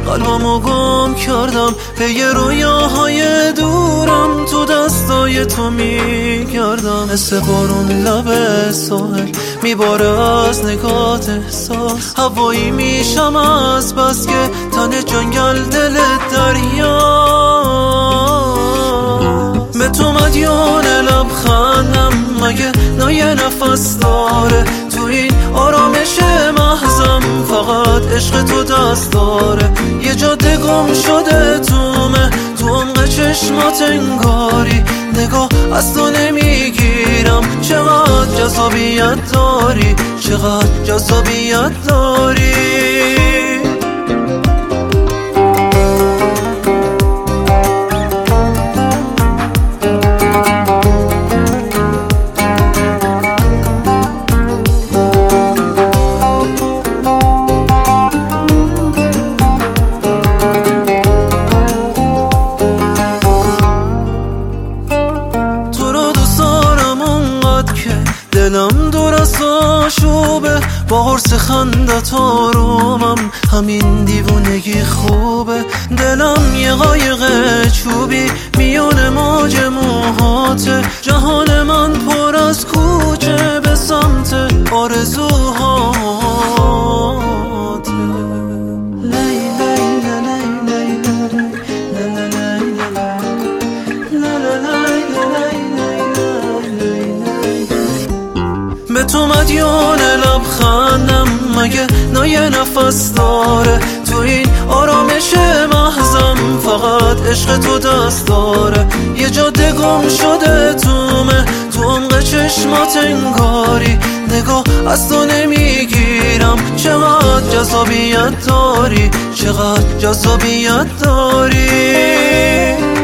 قلبمو گم کردم پی رویاهای دورم، تو دستای تو میگردم. مثل بارون لب ساحل میباره از نگات احساس، هوایی میشم از بس که تن جنگل دل دریا. به تو مدیون لبخندم مگه نای نفس داره، تو این آرامش محضم فقط عشق تو دست داره. یه جاده گم شده تو عمق چشمات انگاری، نگاه از تو نمیگیرم. چقدر جذابیت داری، چقدر جذابیت داری. دلم دور از آشوبه، با قرص خندت آرومم، همین دیوونگی خوبه. دلم یه قایق چوبی میون موج موهاته، جهان من پر از کوچه به سمت آرزوهاته. به تو مدیون لبخندم مگه نای نفس داره، تو این آرامش محضم فقط عشق تو دست داره. یه جاده گم شده تو عمق چشمات انگاری، نگاه از تو نمیگیرم. چقدر جذابیت داری، چقدر جذابیت داری.